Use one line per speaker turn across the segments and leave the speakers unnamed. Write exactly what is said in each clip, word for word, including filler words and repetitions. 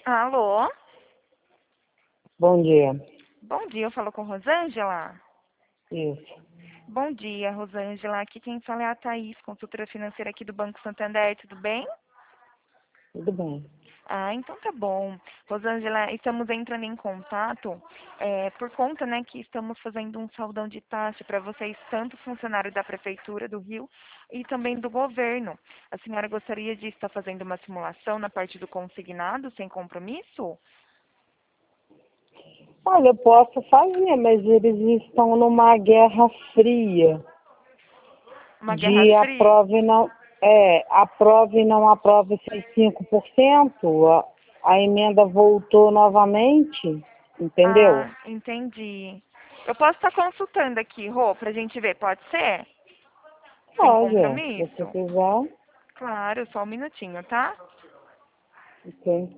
Alô?
Bom dia.
Bom dia, eu falo com Rosângela?
Isso.
Bom dia, Rosângela. Aqui quem fala é a Thaís, consultora financeira aqui do Banco Santander, tudo bem?
Tudo bem.
Ah, então tá bom. Rosângela, estamos entrando em contato é, por conta, né, que estamos fazendo um saldão de taxa para vocês, tanto funcionário da Prefeitura do Rio e também do governo. A senhora gostaria de estar fazendo uma simulação na parte do consignado, sem compromisso?
Olha, eu posso fazer, mas eles estão numa guerra fria
Uma guerra
de
fria?
aprove e não, é, aprove e não aprove esses cinco por cento. A, a emenda voltou novamente, entendeu?
Ah, entendi. Eu posso estar consultando aqui, Rô, pra gente ver, pode ser? Sem
Pode, é. Se você
compromisso?
quiser.
Claro, só um minutinho, tá?
Ok.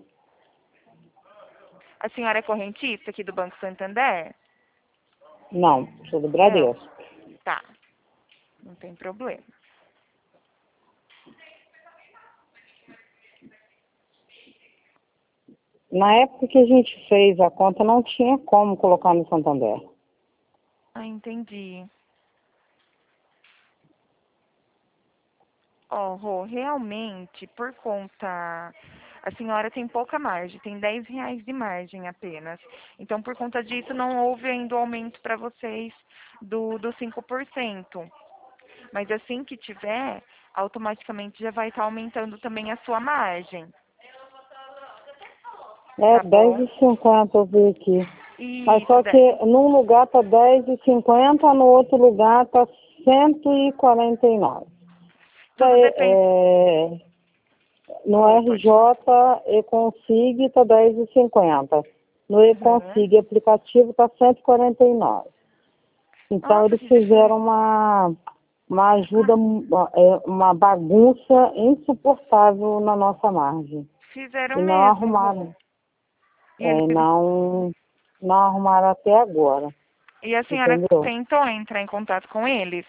A senhora é correntista aqui do Banco Santander?
Não, sou do
Não.
Bradesco.
Tá, não tem problema.
Na época que a gente fez a conta, não tinha como colocar no Santander.
Ah, entendi. Ó, Rô, realmente, por conta... A senhora tem pouca margem, tem dez reais de margem apenas. Então, por conta disso, não houve ainda o aumento para vocês do, do cinco por cento. Mas assim que tiver, automaticamente já vai estar aumentando também a sua margem,
É
tá
dez
bom?
e cinquenta eu vi aqui. Mas
Isso,
só
Dé.
que num lugar tá dez e cinquenta, no outro lugar tá cento e quarenta e nove.
Tudo
É,
depende.
é, no
Oi, pode falar.
R J Econsig tá dez e cinquenta. No
Uhum.
Econsig aplicativo tá cento e quarenta e nove. Então
Nossa,
eles
que
fizeram
diferença.
uma, uma ajuda,
Ah,
uma é, uma bagunça insuportável na nossa margem.
fizeram
E não
mesmo, Rô.
arrumaram,
E,
é,
eles...
não, não arrumaram até agora.
e a senhora
Entendeu?
tentou entrar em contato com eles?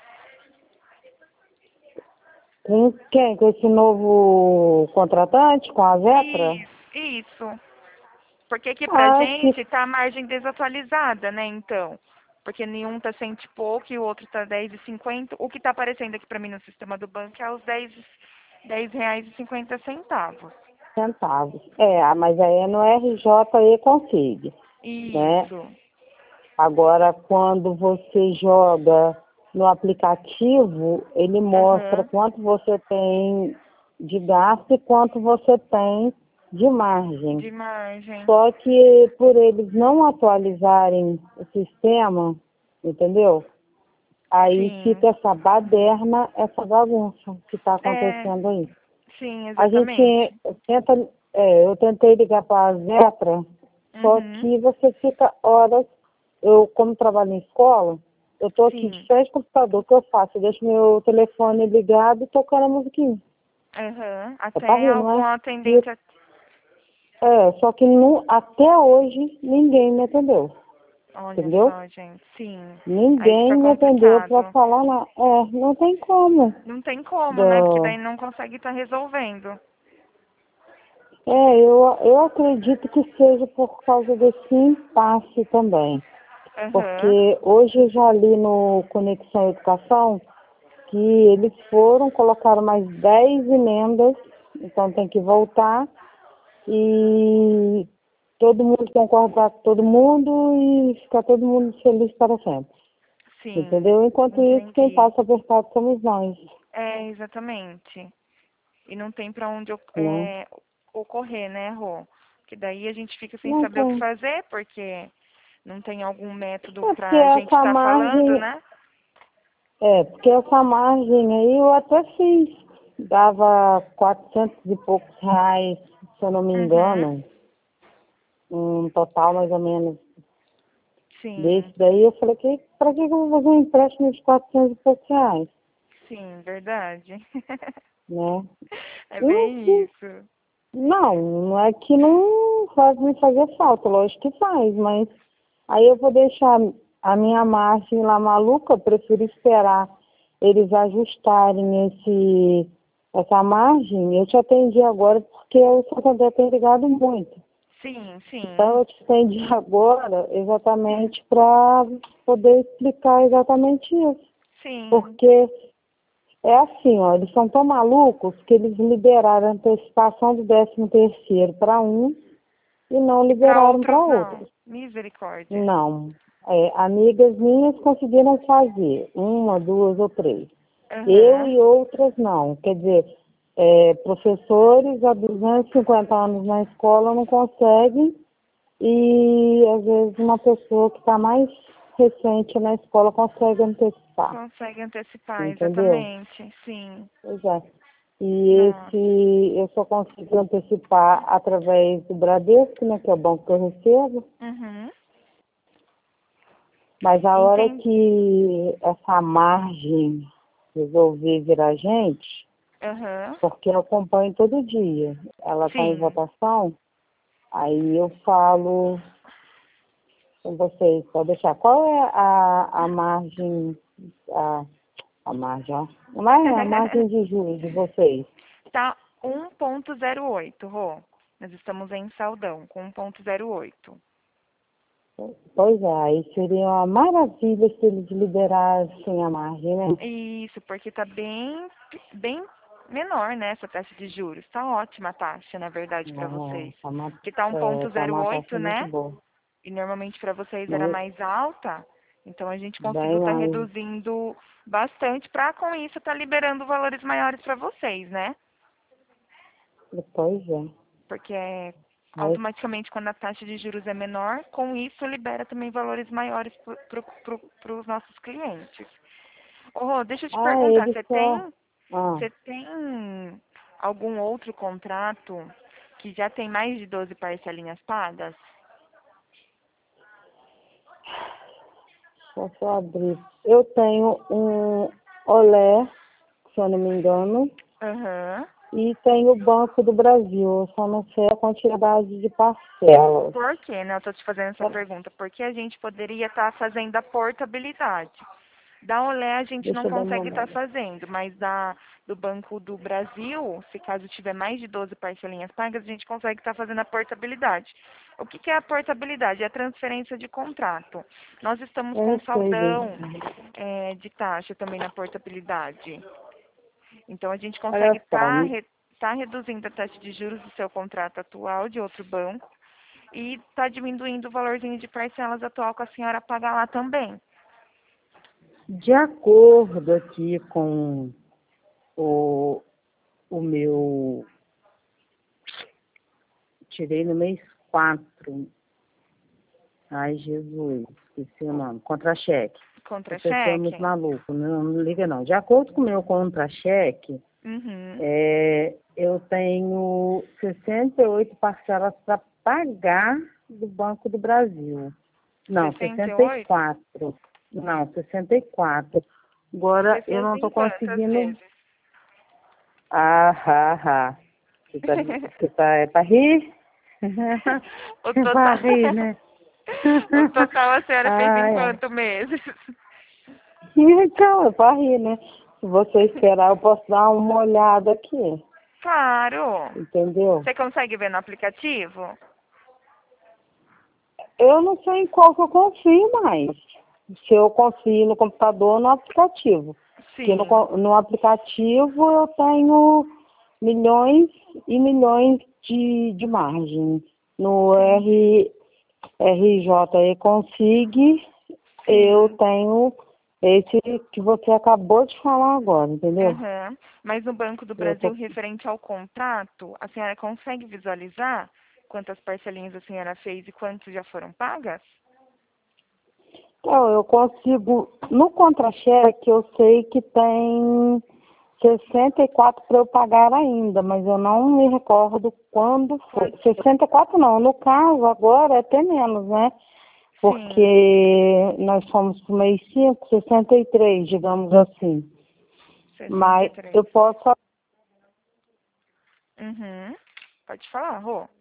Com quem? Com esse novo contratante? Com a Vetra?
Isso, isso. Porque aqui pra
Ah, se
gente tá a margem desatualizada, né, então. Porque nenhum tá cento e pouco e o outro tá dez e cinquenta. O que tá aparecendo aqui pra mim no sistema do banco é os dez, dez reais e cinquenta centavos.
centavos. É, ah, mas aí é no R J E Config, né?
Isso.
Agora, quando você joga no aplicativo, ele mostra
Aham.
quanto você tem de gasto e quanto você tem de margem.
De margem.
Só que por eles não atualizarem o sistema, entendeu? Aí
Sim.
fica essa baderna, essa bagunça que está
É,
acontecendo aí.
sim,
A gente
exatamente.
tenta, é, eu tentei ligar para a Zetra, só
Uhum.
que você fica horas, eu como trabalho em escola, eu estou aqui de
Sim.
frente ao computador, o que eu faço? Eu deixo meu telefone ligado e tocando a musiquinha.
Aham.
É para
Até
rir, não
algum
é? E,
atendente.
é, só que não, até hoje ninguém me atendeu,
Olha
entendeu?
só, gente. Sim. Aí
Ninguém
fica
me atendeu para
complicado.
falar nada. É, não tem como.
Não tem como, né? Porque
Do,
daí não consegue estar resolvendo.
é, eu, eu acredito que seja por causa desse impasse também.
Aham.
Porque hoje eu já li no Conexão Educação que eles foram, colocaram mais dez emendas, então tem que voltar e todo mundo concordar com todo mundo e ficar todo mundo feliz para sempre.
Sim,
Entendeu? Enquanto isso, quem
entendi.
passa apertado somos nós,
É, exatamente. E não tem pra onde o-
né?
é, ocorrer, né, Rô? Que daí a gente fica sem
Não
saber o que
tem.
fazer, porque não tem algum método
É porque
pra gente
essa
estar falando,
margem,
né?
é, porque essa margem aí eu até fiz. Dava quatrocentos e poucos reais, se eu não me
Uhum.
engano, um total mais ou menos desse
Sim,
daí. Eu falei, que, pra que que eu vou fazer um empréstimo de quatrocentos e poucos reais,
sim, verdade.
né?
É
E não,
bem
que-
isso.
não, não é que não faz me fazer falta, lógico que faz, mas aí eu vou deixar a minha margem lá maluca, eu prefiro esperar eles ajustarem esse, essa margem, eu te atendi agora porque o Santander tem ligado muito.
Sim, sim.
Então, eu te atendi agora exatamente para poder explicar exatamente isso.
Sim.
Porque é assim, ó, eles são tão malucos que eles liberaram a antecipação do décimo terceiro para um e não liberaram para outros.
Misericórdia.
Não. É, amigas minhas conseguiram fazer, uma, duas ou três.
Uhum.
Eu e outras não. Quer dizer, é, professores há duzentos e cinquenta anos na escola não conseguem e, às vezes, uma pessoa que está mais recente na escola consegue antecipar.
Consegue antecipar,
Entendeu?
exatamente, sim.
Pois é. E
Nossa.
esse eu só consigo antecipar através do Bradesco, né, que é o banco que eu recebo.
Uhum.
Mas a hora
Entendi.
que essa margem resolver virar gente,
Uhum.
porque eu acompanho todo dia, ela está em
Sim.
votação, aí eu falo com vocês, pode deixar. Qual é a, a margem, a, a margem, ó, não é a margem de juros de vocês?
Tá um ponto zero oito, Rô. Nós estamos em saldão com um ponto zero oito.
Pois é, aí seria uma maravilha se eles liberassem a margem, né?
Isso, porque tá bem, bem menor, né, essa taxa de juros. Tá ótima a taxa, na verdade, para
Não,
vocês.
tá uma,
Que tá
é, tá uma
um ponto zero oito,
taxa muito
né?
boa.
E normalmente para vocês era
Muito,
mais alta. Então a gente conseguiu
bem
estar
mais.
reduzindo bastante para com isso estar liberando valores maiores para vocês, né?
Pois é.
Porque é,
Mas,
automaticamente quando a taxa de juros é menor, com isso libera também valores maiores para os nossos clientes. Ô, Rô, deixa eu te
ah,
perguntar,
eles
você
só.
tem,
Ah,
você tem algum outro contrato que já tem mais de doze parcelinhas pagas?
só só abrir. Eu tenho um Olé, se eu não me engano,
Aham.
e tenho o Banco do Brasil. Eu só não sei a quantidade de parcelas.
Por que, né? Eu tô te fazendo essa pergunta. Porque a gente poderia estar fazendo a portabilidade. Da Olé a gente não
Deixa eu dar uma
consegue estar
olhada.
fazendo, mas da, do Banco do Brasil, se caso tiver mais de doze parcelinhas pagas, a gente consegue estar fazendo a portabilidade. O que, que é a portabilidade? É a transferência de contrato. Nós estamos com
Eu sei
saldão
disso.
é, de taxa também na portabilidade. Então a gente consegue
Olha só,
estar re, tá reduzindo a taxa de juros do seu contrato atual de outro banco e está diminuindo o valorzinho de parcelas atual que a senhora paga lá também.
de acordo aqui com o, o meu. Tirei no mês quatro. Ai, Jesus, esqueci o nome. Contra-cheque. A pessoa é muito
Contra-cheque?
maluco, não, não liga não. De acordo com o meu contra-cheque,
Uhum.
é, eu tenho sessenta e oito parcelas para pagar do Banco do Brasil. Não,
sessenta e
sessenta e
oito?
quatro. Não, sessenta e quatro. Agora
Você
eu
fez
não
em
estou
quantas
conseguindo.
vezes?
Ah, ah, ah. Você tá, você tá, é para rir?
O
É para
total.
rir, né?
O total a senhora fez em
Ai, ai.
quantos meses?
Então, é para rir, né? Se você esperar, eu posso dar uma olhada aqui,
Claro.
entendeu?
Você consegue ver no aplicativo?
Eu não sei em qual que eu confio mais. Se eu confio no computador ou no aplicativo. Porque no,
Sim.
co- no aplicativo eu tenho milhões e milhões de, de margem. No
Entendi.
R, R J E Consig, eu
Sim.
tenho esse que você acabou de falar agora, entendeu?
Aham. Mas no Banco do
Eu
Brasil,
tô,
referente ao contrato, a senhora consegue visualizar quantas parcelinhas a senhora fez e quantas já foram pagas?
então, eu consigo. No contra-cheque, eu sei que tem sessenta e quatro para eu pagar ainda, mas eu não me recordo quando foi.
Quanto?
sessenta e quatro não, no caso agora é até menos, né?
Sim,
Porque nós fomos para o mês cinco, sessenta e três, digamos assim.
sessenta e
Mas
três.
eu posso.
Uhum. Pode falar, Rô.